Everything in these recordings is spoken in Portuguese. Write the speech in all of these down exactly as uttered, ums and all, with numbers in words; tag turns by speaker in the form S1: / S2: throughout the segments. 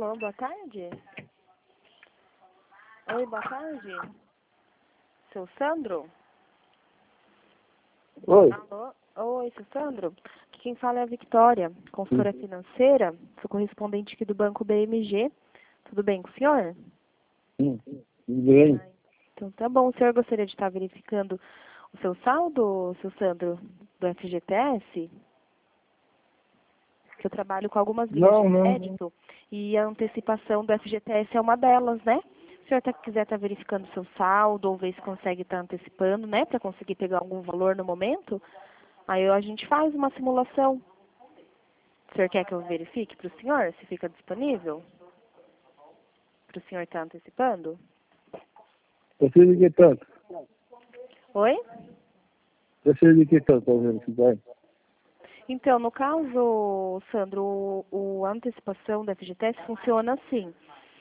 S1: Alô, boa tarde. Oi, boa tarde. Seu Sandro?
S2: Oi.
S1: Alô? Oi, seu Sandro? Aqui quem fala é a Victoria, consultora
S2: Sim.
S1: financeira, sou correspondente aqui do Banco B M G. Tudo bem com o senhor?
S2: Sim. Tudo bem?
S1: Então tá bom, o senhor gostaria de estar verificando o seu saldo, seu Sandro, do F G T S? Que eu trabalho com algumas linhas
S2: Não,
S1: de
S2: não.
S1: crédito e a antecipação do F G T S é uma delas, né? Se o senhor tá, quiser estar verificando o seu saldo ou ver se consegue estar antecipando, né, para conseguir pegar algum valor no momento, aí a gente faz uma simulação. O senhor quer que eu verifique para o senhor, se fica disponível? Para o senhor estar antecipando?
S2: Precisa de que tanto?
S1: Oi?
S2: Precisa de que tanto, tá vendo? Vai.
S1: Então, no caso, Sandro, o, o- a antecipação do F G T S funciona assim.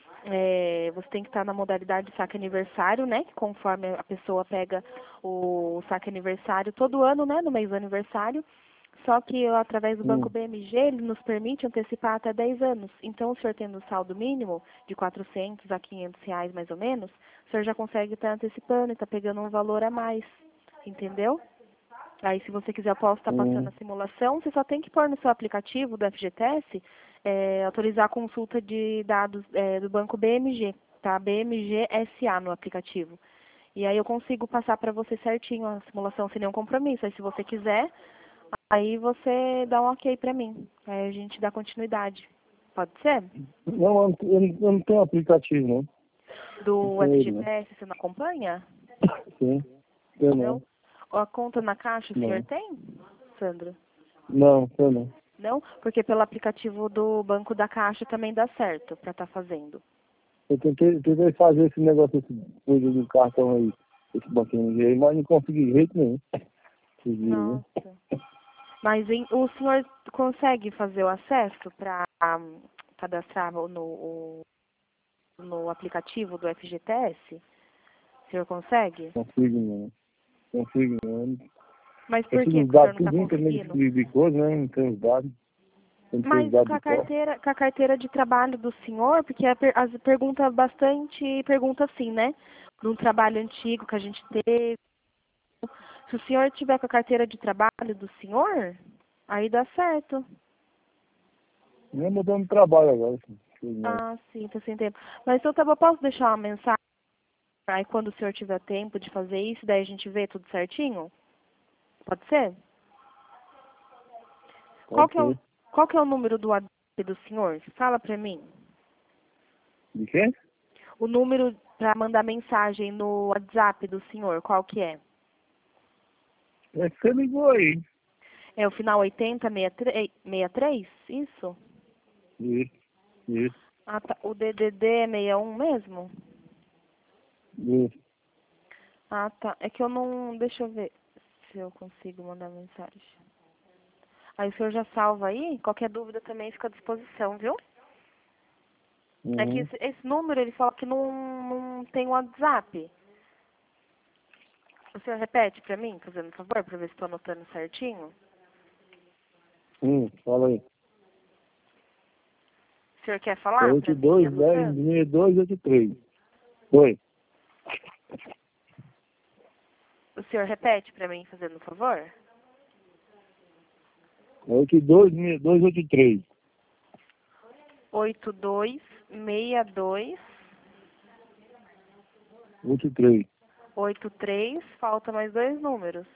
S1: É, você tem que estar na modalidade saque aniversário, né? Conforme a pessoa pega o saque aniversário todo ano, né? No mês do aniversário. Só que através do Banco
S2: Hum.
S1: B M G, ele nos permite antecipar até dez anos. Então, o senhor tendo um saldo mínimo de quatrocentos a quinhentos reais, mais ou menos, o senhor já consegue estar antecipando e estar pegando um valor a mais. Entendeu? Aí, se você quiser, eu posso estar passando
S2: Hum.
S1: a simulação. Você só tem que pôr no seu aplicativo do F G T S, é, autorizar a consulta de dados é, do banco B M G, tá? B M G S A no aplicativo. E aí eu consigo passar para você certinho a simulação sem nenhum compromisso. Aí, se você quiser, aí você dá um ok para mim. Aí a gente dá continuidade. Pode ser?
S2: Não, eu não, eu não eu não tenho aplicativo, não. Não
S1: Do
S2: tenho ele, não.
S1: F G T S você não acompanha?
S2: Sim. Tenho
S1: Não?
S2: não.
S1: A conta na caixa o senhor
S2: Não.
S1: tem, Sandro?
S2: Não, tenho não.
S1: Não? Porque pelo aplicativo do Banco da Caixa também dá certo para estar fazendo.
S2: Eu tentei, tentei fazer esse negócio, esse coisa do cartão aí, esse banquinho aí, mas não consegui de jeito nenhum. Esses dias, né?
S1: Nossa. Mas em- o senhor consegue fazer o acesso para cadastrar no, o- no aplicativo do F G T S? O senhor consegue?
S2: Consigo não. Consigo não.
S1: Mas
S2: Eu
S1: por
S2: tive
S1: que
S2: os
S1: que o senhor
S2: dados
S1: não está
S2: tudinho também
S1: conseguindo?
S2: de, de coisa, né? Não tenho os dados. Não tenho os
S1: Mas
S2: dados
S1: com a
S2: de cor.
S1: carteira, com a carteira de trabalho do senhor, porque a per- as pergunta bastante pergunta assim, né? Num trabalho antigo que a gente teve. Se o senhor tiver com a carteira de trabalho do senhor, aí dá certo.
S2: Nem mudando de trabalho agora. Assim. Não.
S1: Ah, sim, tô sem tempo. Mas então tá bom, posso deixar uma mensagem? Aí quando o senhor tiver tempo de fazer isso, daí a gente vê tudo certinho? Pode ser? Qual
S2: Pode
S1: que é o,
S2: ser.
S1: qual que é o número do WhatsApp do senhor? Fala pra mim.
S2: De quê?
S1: O número pra mandar mensagem no WhatsApp do senhor, qual que é?
S2: É que você ligou aí.
S1: É o final oitenta sessenta e três? Isso?
S2: Isso, isso,
S1: Ah, tá. O D D D é sessenta e um mesmo?
S2: isso.
S1: Ah, tá. É que eu não... Deixa eu ver se eu consigo mandar mensagem. Aí o senhor já salva aí? Qualquer dúvida também fica à disposição, viu? É que
S2: Uhum.
S1: esse, esse número, ele fala que não, não tem WhatsApp. O senhor repete pra mim, fazendo um favor, pra ver se estou anotando certinho?
S2: Hum, fala aí.
S1: O senhor quer falar
S2: oito
S1: pra mim,
S2: dois dez
S1: anotando?
S2: sessenta e dois oitenta e três. Oi.
S1: O senhor repete pra mim, fazendo um favor?
S2: oito dois sessenta e dois oitenta e três.
S1: oito dois seis dois
S2: oitenta e três.
S1: oito três, falta mais dois números.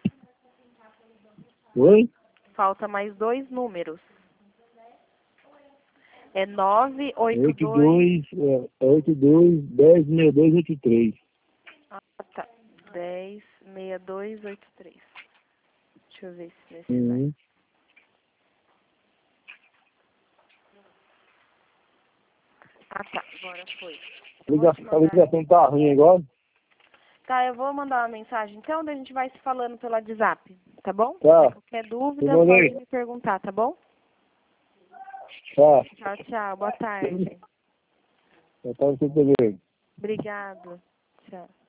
S2: Oi?
S1: Falta mais dois números. É nove oito
S2: oito
S1: dois.
S2: dois é, oito dois dez sessenta e dois oitenta e três.
S1: Ah, tá. dez seis dois oito três. Deixa eu ver se nesse vai.
S2: Uhum.
S1: Ah, tá. Agora foi.
S2: A
S1: Vou te
S2: ligação, a
S1: mandar.
S2: ligação tá ruim agora?
S1: Tá, eu vou mandar uma mensagem então, daí a gente vai se falando pelo WhatsApp, tá bom? Aí
S2: Tá.
S1: qualquer
S2: Eu
S1: dúvida pode
S2: mandei.
S1: me perguntar, tá bom?
S2: Tá.
S1: Tchau, tchau. Boa tarde.
S2: Eu tava sem T V.
S1: Obrigado. Tchau.